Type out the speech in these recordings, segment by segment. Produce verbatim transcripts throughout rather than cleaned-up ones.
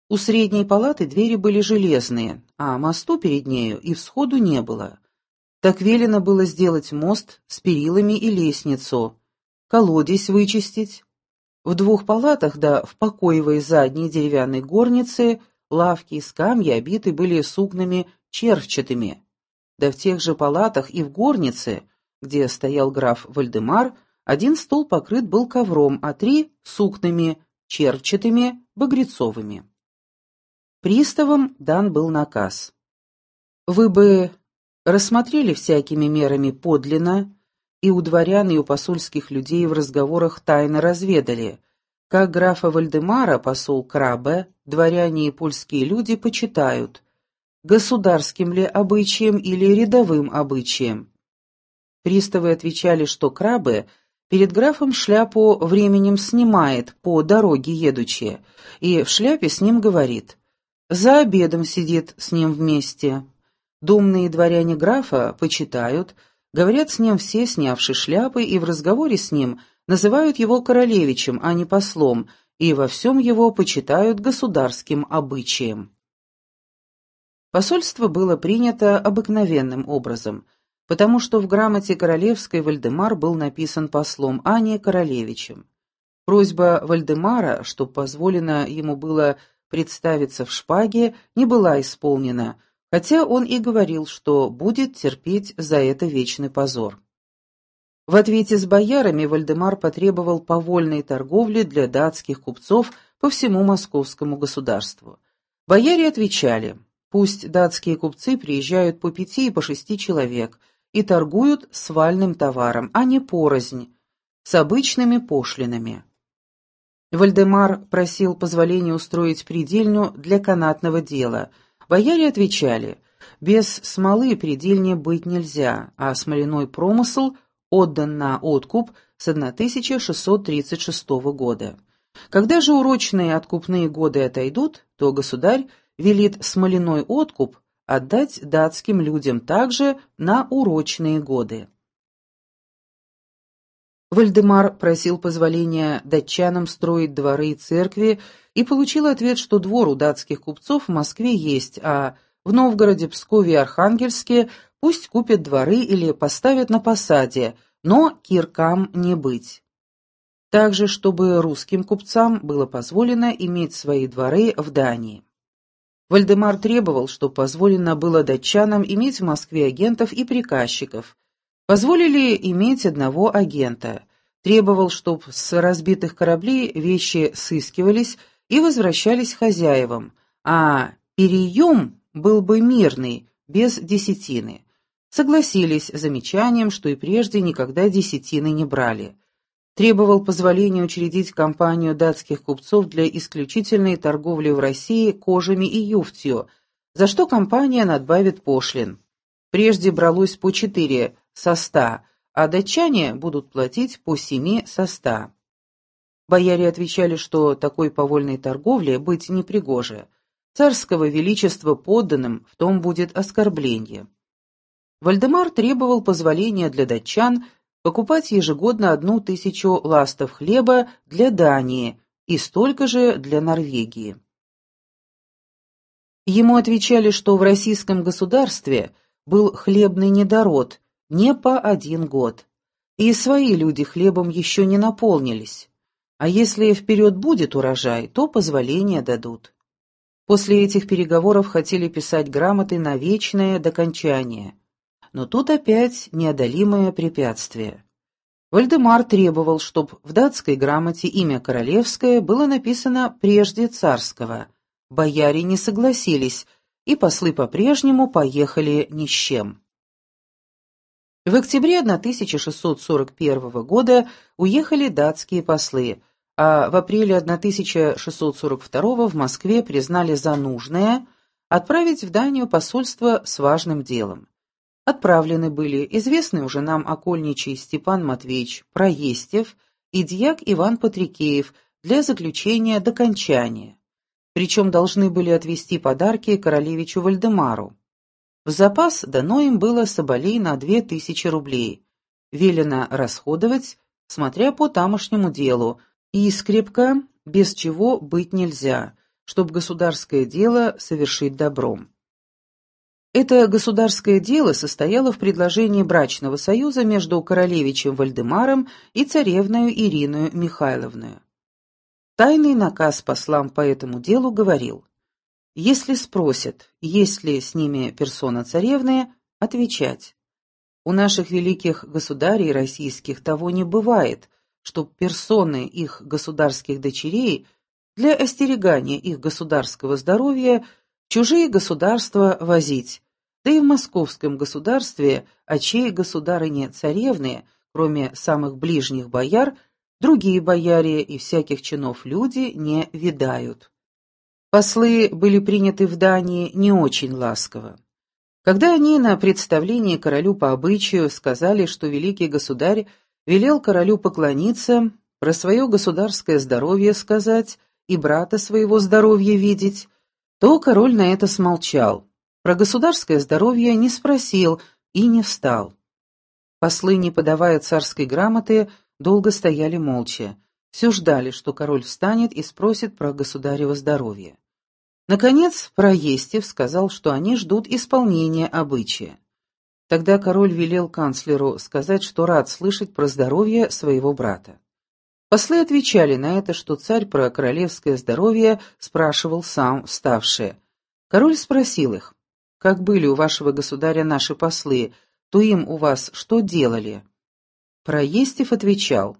У средней палаты двери были железные, а мосту перед нею и всходу не было. Так велено было сделать мост с перилами и лестницу, колодец вычистить. В двух палатах, да в покоевой задней деревянной горнице, лавки и скамьи обиты были сукнами червчатыми. Да в тех же палатах и в горнице, где стоял граф Вальдемар, один стол покрыт был ковром, а три — сукнами червчатыми, багрецовыми. Приставам дан был наказ: вы бы рассмотрели всякими мерами подлинно, и у дворян и у посольских людей в разговорах тайно разведали, как графа Вальдемара посол Крабе, дворяне и польские люди почитают, государским ли обычаем или рядовым обычаем. Приставы отвечали, что Крабе перед графом шляпу временем снимает по дороге едучи, и в шляпе с ним говорит, за обедом сидит с ним вместе. Думные дворяне графа почитают, говорят с ним все, снявши шляпы, и в разговоре с ним называют его королевичем, а не послом, и во всем его почитают государским обычаем. Посольство было принято обыкновенным образом, потому что в грамоте королевской Вальдемар был написан послом, а не королевичем. Просьба Вальдемара, чтоб позволено ему было представиться в шпаге, не была исполнена, хотя он и говорил, что будет терпеть за это вечный позор. В ответе с боярами Вальдемар потребовал повольной торговли для датских купцов по всему московскому государству. Бояре отвечали, пусть датские купцы приезжают по пяти и по шести человек и торгуют с вальным товаром, а не порознь, с обычными пошлинами. Вальдемар просил позволения устроить придельню для канатного дела. Бояре отвечали, без смолы придельни быть нельзя, а смоляной промысел отдан на откуп с тысяча шестьсот тридцать шестого года. Когда же урочные откупные годы отойдут, то государь велит смоляной откуп отдать датским людям также на урочные годы. Вальдемар просил позволения датчанам строить дворы и церкви и получил ответ, что двор у датских купцов в Москве есть, а в Новгороде, Пскове и Архангельске пусть купят дворы или поставят на посаде, но киркам не быть. Также, чтобы русским купцам было позволено иметь свои дворы в Дании. Вальдемар требовал, чтобы позволено было датчанам иметь в Москве агентов и приказчиков. Позволили иметь одного агента. Требовал, чтобы с разбитых кораблей вещи сыскивались и возвращались хозяевам, а переем был бы мирный, без десятины. Согласились с замечанием, что и прежде никогда десятины не брали. Требовал позволения учредить компанию датских купцов для исключительной торговли в России кожами и юфтью, за что компания надбавит пошлин. Прежде бралось по четыре со ста, а датчане будут платить по семи со ста. Бояре отвечали, что такой повольной торговле быть непригоже. Царского величества подданным в том будет оскорбление. Вальдемар требовал позволения для датчан покупать ежегодно одну тысячу ластов хлеба для Дании и столько же для Норвегии. Ему отвечали, что в российском государстве был хлебный недород не по один год, и свои люди хлебом еще не наполнились, а если вперед будет урожай, то позволения дадут. После этих переговоров хотели писать грамоты на вечное докончание, но тут опять неодолимое препятствие. Вальдемар требовал, чтобы в датской грамоте имя королевское было написано прежде царского. Бояре не согласились, и послы по-прежнему поехали ни с чем. В октябре тысяча шестьсот сорок первого года уехали датские послы, а в апреле тысяча шестьсот сорок второго в Москве признали за нужное отправить в Данию посольство с важным делом. Отправлены были известный уже нам окольничий Степан Матвеевич Проестев и дьяк Иван Патрикеев для заключения докончания, причем должны были отвезти подарки королевичу Вальдемару. В запас дано им было соболей на две тысячи рублей, велено расходовать, смотря по тамошнему делу, и скрепка, без чего быть нельзя, чтоб государское дело совершить добром. Это государское дело состояло в предложении брачного союза между королевичем Вальдемаром и царевною Ириною Михайловною. Тайный наказ послам по этому делу говорил: если спросят, есть ли с ними персона царевны, отвечать: у наших великих государей российских того не бывает, чтоб персоны их государских дочерей для остерегания их государского здоровья в чужие государства возить, да и в московском государстве очей государыни-царевны, кроме самых ближних бояр, другие бояре и всяких чинов люди не видают. Послы были приняты в Дании не очень ласково. Когда они на представлении королю по обычаю сказали, что великий государь велел королю поклониться, про свое государское здоровье сказать и брата своего здоровья видеть, то король на это смолчал, про государское здоровье не спросил и не встал. Послы, не подавая царской грамоты, долго стояли молча, все ждали, что король встанет и спросит про государево здоровье. Наконец, Проестев сказал, что они ждут исполнения обычая. Тогда король велел канцлеру сказать, что рад слышать про здоровье своего брата. Послы отвечали на это, что царь про королевское здоровье спрашивал сам вставшие. Король спросил их: «Как были у вашего государя наши послы, то им у вас что делали?» Проестев отвечал: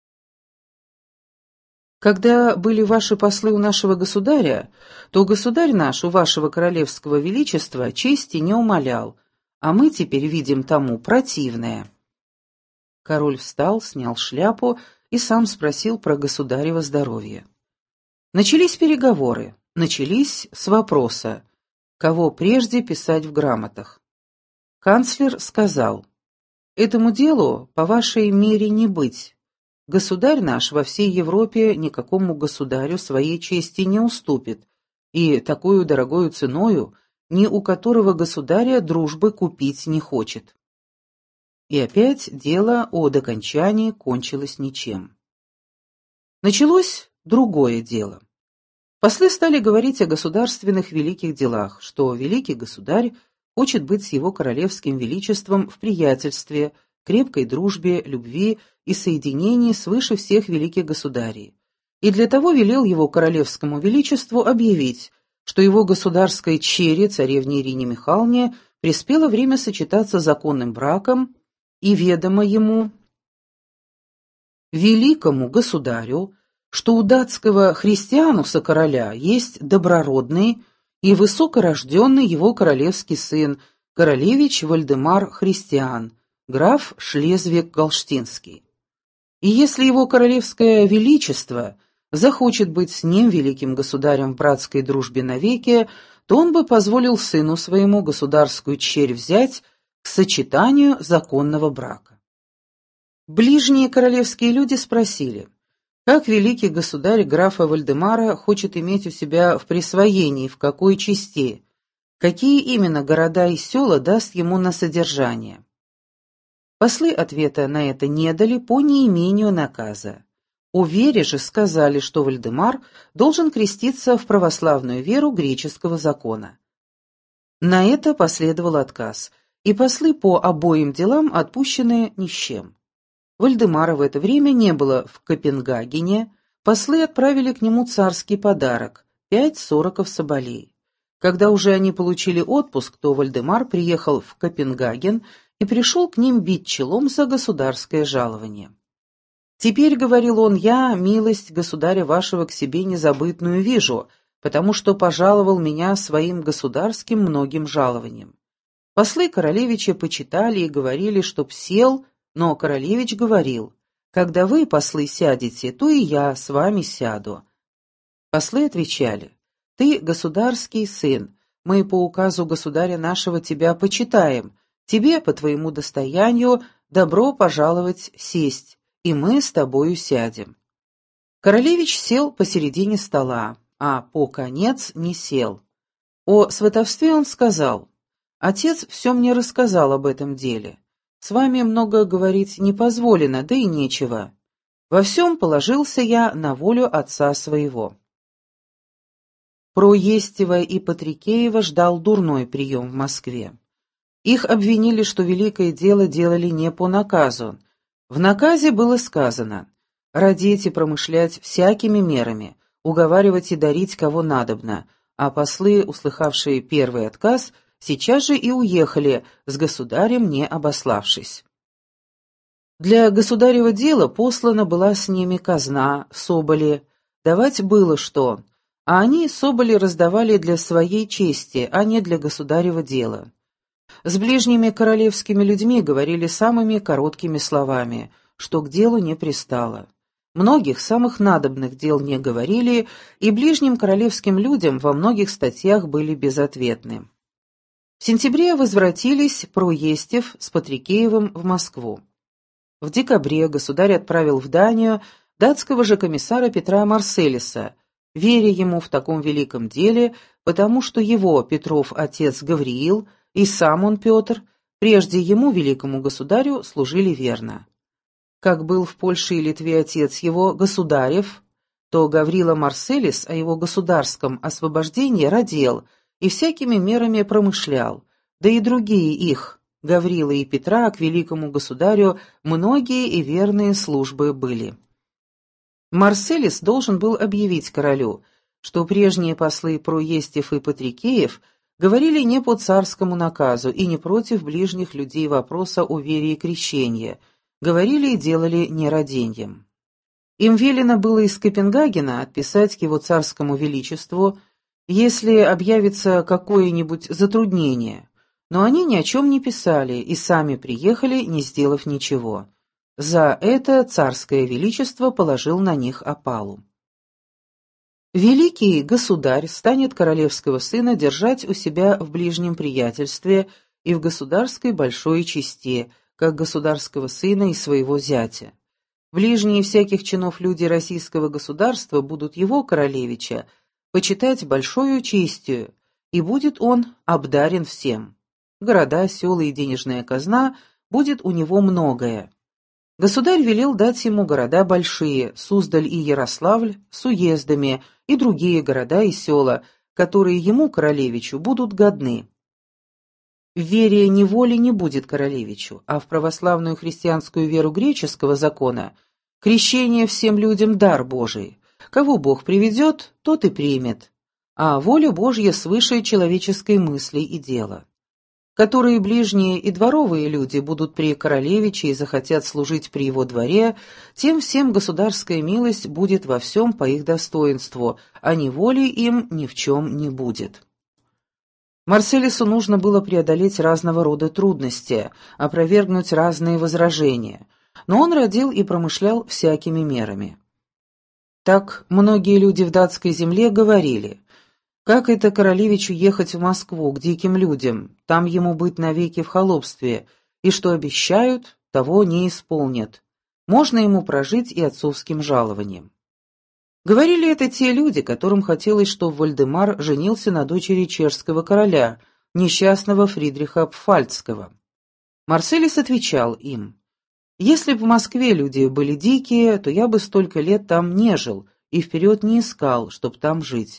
«Когда были ваши послы у нашего государя, то государь наш у вашего королевского величества чести не умалял, а мы теперь видим тому противное». Король встал, снял шляпу и сам спросил про государево здоровье. Начались переговоры, начались с вопроса, кого прежде писать в грамотах. Канцлер сказал: «Этому делу по вашей мере не быть. Государь наш во всей Европе никакому государю своей чести не уступит, и такую дорогою ценою ни у которого государя дружбы купить не хочет». И опять дело о докончании кончилось ничем. Началось другое дело. Послы стали говорить о государственных великих делах, что великий государь хочет быть с его королевским величеством в приятельстве, крепкой дружбе, любви и соединении свыше всех великих государей, и для того велел его королевскому величеству объявить, что его государской чере, царевне Ирине Михайловне, приспело время сочетаться законным браком, и ведомо ему, великому государю, что у датского христиануса короля есть доброродный и высокорожденный его королевский сын, королевич Вальдемар Христиан, граф Шлезвиг-Голштинский. И если его королевское величество захочет быть с ним, великим государем, в братской дружбе навеки, то он бы позволил сыну своему государскую черь взять к сочетанию законного брака. Ближние королевские люди спросили, как великий государь графа Вальдемара хочет иметь у себя в присвоении, в какой части, какие именно города и села даст ему на содержание. Послы ответа на это не дали по неимению наказа. О вере же сказали, что Вальдемар должен креститься в православную веру греческого закона. На это последовал отказ, и послы по обоим делам отпущены ни с чем. Вальдемара в это время не было в Копенгагене, послы отправили к нему царский подарок – пять сороков соболей. Когда уже они получили отпуск, то Вальдемар приехал в Копенгаген и пришел к ним бить челом за государское жалование. «Теперь, — говорил он, — я милость государя вашего к себе незабытную вижу, потому что пожаловал меня своим государским многим жалованием». Послы королевича почитали и говорили, чтоб сел, но королевич говорил: «Когда вы, послы, сядете, то и я с вами сяду». Послы отвечали: «Ты государский сын, мы по указу государя нашего тебя почитаем, тебе по твоему достоянию добро пожаловать сесть, и мы с тобою сядем». Королевич сел посередине стола, а по конец не сел. О сватовстве он сказал: «Отец все мне рассказал об этом деле. С вами много говорить не позволено, да и нечего. Во всем положился я на волю отца своего». Проестева и Патрикеева ждал дурной прием в Москве. Их обвинили, что великое дело делали не по наказу. В наказе было сказано «родить и промышлять всякими мерами, уговаривать и дарить кого надобно», а послы, услыхавшие первый отказ, сейчас же и уехали, с государем не обославшись. Для государева дела послана была с ними казна, соболи, давать было что, а они соболи раздавали для своей чести, а не для государева дела. С ближними королевскими людьми говорили самыми короткими словами, что к делу не пристало. Многих самых надобных дел не говорили, и ближним королевским людям во многих статьях были безответны. В сентябре возвратились Проестев с Патрикеевым в Москву. В декабре государь отправил в Данию датского же комиссара Петра Марселиса, веря ему в таком великом деле, потому что его, Петров, отец Гавриил, и сам он, Петр, прежде ему, великому государю, служили верно. Как был в Польше и Литве отец его, государев, то Гаврила Марселис о его государском освобождении родил и всякими мерами промышлял, да и другие их, Гаврила и Петра, к великому государю многие и верные службы были. Марселис должен был объявить королю, что прежние послы Проестев и Патрикеев говорили не по царскому наказу и не против ближних людей вопроса о вере и крещении, говорили и делали нераденьем. Им велено было из Копенгагена отписать к его царскому величеству, если объявится какое-нибудь затруднение, но они ни о чем не писали и сами приехали, не сделав ничего. За это царское величество положил на них опалу. Великий государь станет королевского сына держать у себя в ближнем приятельстве и в государской большой чести, как государского сына и своего зятя. Ближние всяких чинов люди российского государства будут его, королевича, почитать большою честью, и будет он обдарен всем. Города, села и денежная казна будет у него многое. Государь велел дать ему города большие, Суздаль и Ярославль, с уездами, и другие города и села, которые ему, королевичу, будут годны. В вере неволи не будет королевичу, а в православную христианскую веру греческого закона крещение всем людям дар Божий. Кого Бог приведет, тот и примет, а воля Божья свыше человеческой мысли и дела. Которые ближние и дворовые люди будут при королевиче и захотят служить при его дворе, тем всем государская милость будет во всем по их достоинству, а неволи им ни в чем не будет. Марселису нужно было преодолеть разного рода трудности, опровергнуть разные возражения, но он родил и промышлял всякими мерами. Так многие люди в датской земле говорили: как это королевичу ехать в Москву к диким людям, там ему быть навеки в холопстве, и что обещают, того не исполнят. Можно ему прожить и отцовским жалованием. Говорили это те люди, которым хотелось, чтобы Вальдемар женился на дочери чешского короля, несчастного Фридриха Пфальцского. Марселис отвечал им: «Если б в Москве люди были дикие, то я бы столько лет там не жил и вперед не искал, чтоб там жить.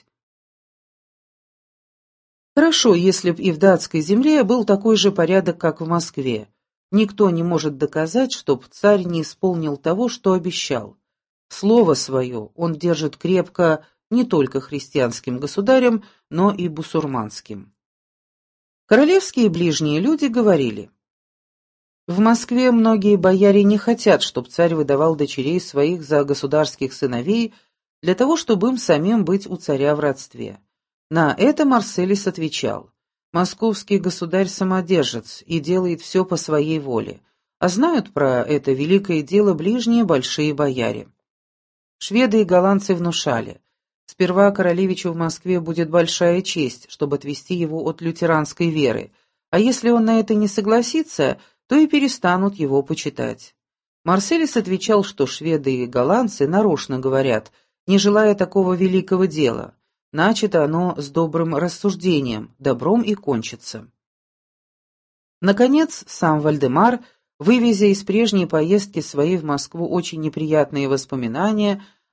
Хорошо, если б и в датской земле был такой же порядок, как в Москве. Никто не может доказать, чтоб царь не исполнил того, что обещал. Слово свое он держит крепко не только христианским государям, но и бусурманским». Королевские ближние люди говорили: в Москве многие бояре не хотят, чтоб царь выдавал дочерей своих за государских сыновей для того, чтобы им самим быть у царя в родстве. На это Марселис отвечал: московский государь самодержец и делает все по своей воле, а знают про это великое дело ближние большие бояре. Шведы и голландцы внушали: сперва королевичу в Москве будет большая честь, чтобы отвести его от лютеранской веры, а если он на это не согласится, то и перестанут его почитать. Марселис отвечал, что шведы и голландцы нарочно говорят, не желая такого великого дела. Начато оно с добрым рассуждением, добром и кончится. Наконец, сам Вальдемар, вывезя из прежней поездки своей в Москву очень неприятные воспоминания,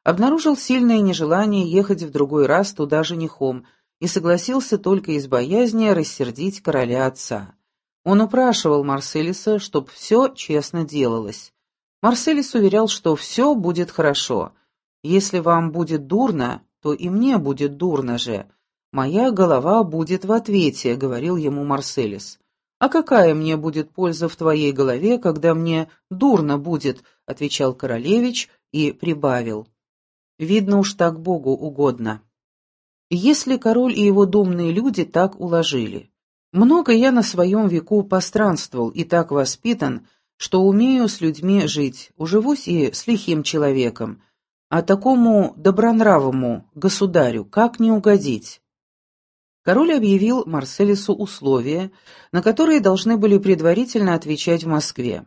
обнаружил сильное нежелание ехать в другой раз туда женихом и согласился только из боязни рассердить короля отца. Он упрашивал Марселиса, чтоб все честно делалось. Марселис уверял, что все будет хорошо. Если вам будет дурно, то и мне будет дурно же. Моя голова будет в ответе, — говорил ему Марселис. А какая мне будет польза в твоей голове, когда мне дурно будет, — отвечал королевич и прибавил. Видно уж так Богу угодно. Если король и его думные люди так уложили. Много я на своем веку постранствовал и так воспитан, что умею с людьми жить, уживусь и с лихим человеком, а такому добронравому государю как не угодить? Король объявил Марселису условия, на которые должны были предварительно отвечать в Москве.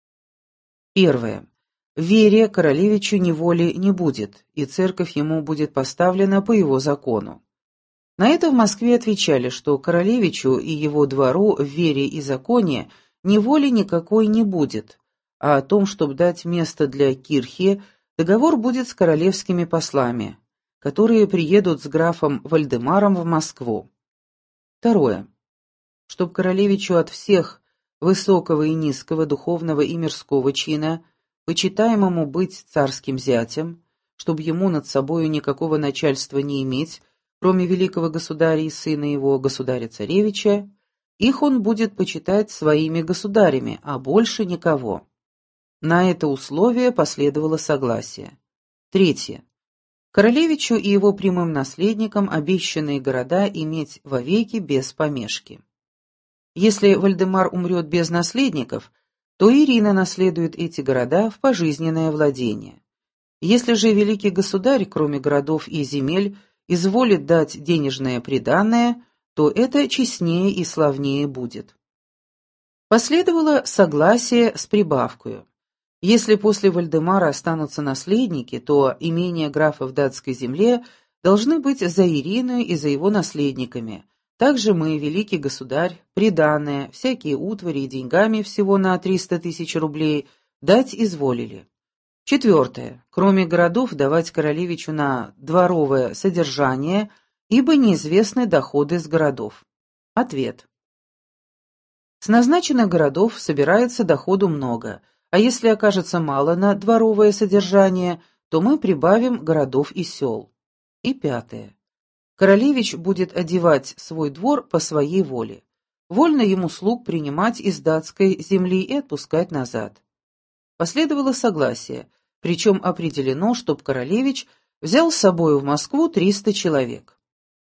Первое. Вере королевичу неволи не будет, и церковь ему будет поставлена по его закону. На это в Москве отвечали, что королевичу и его двору в вере и законе неволи никакой не будет, а о том, чтобы дать место для кирхи, договор будет с королевскими послами, которые приедут с графом Вальдемаром в Москву. Второе. Чтоб королевичу от всех высокого и низкого, духовного и мирского чина, почитаемому быть царским зятем, чтобы ему над собою никакого начальства не иметь, кроме великого государя и сына его, государя-царевича, их он будет почитать своими государями, а больше никого. На это условие последовало согласие. Третье. Королевичу и его прямым наследникам обещанные города иметь вовеки без помешки. Если Вальдемар умрет без наследников, то Ирина наследует эти города в пожизненное владение. Если же великий государь, кроме городов и земель, изволит дать денежное приданое, то это честнее и славнее будет. Последовало согласие с прибавкою. Если после Вальдемара останутся наследники, то имения графа в датской земле должны быть за Ириной и за его наследниками. Также мы, великий государь, приданое, всякие утвари и деньгами всего на триста тысяч рублей дать изволили. Четвертое. Кроме городов давать королевичу на дворовое содержание, ибо неизвестны доходы с городов. Ответ. С назначенных городов собирается доходу много, а если окажется мало на дворовое содержание, то мы прибавим городов и сел. И пятое. Королевич будет одевать свой двор по своей воле. Вольно ему слуг принимать из датской земли и отпускать назад. Последовало согласие, причем определено, чтоб королевич взял с собою в Москву триста человек.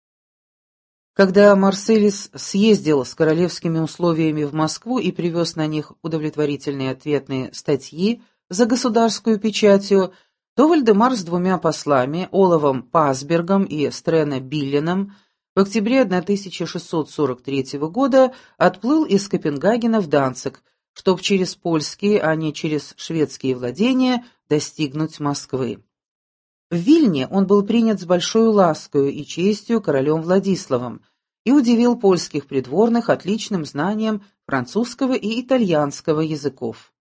Когда Марселис съездил с королевскими условиями в Москву и привез на них удовлетворительные ответные статьи за государскую печатью, то Вальдемар с двумя послами, Оловом Пасбергом и Стрена Билленом, в октябре тысяча шестьсот сорок третьего года отплыл из Копенгагена в Данциг, чтоб через польские, а не через шведские владения достигнуть Москвы. В Вильне он был принят с большой ласкою и честью королем Владиславом и удивил польских придворных отличным знанием французского и итальянского языков.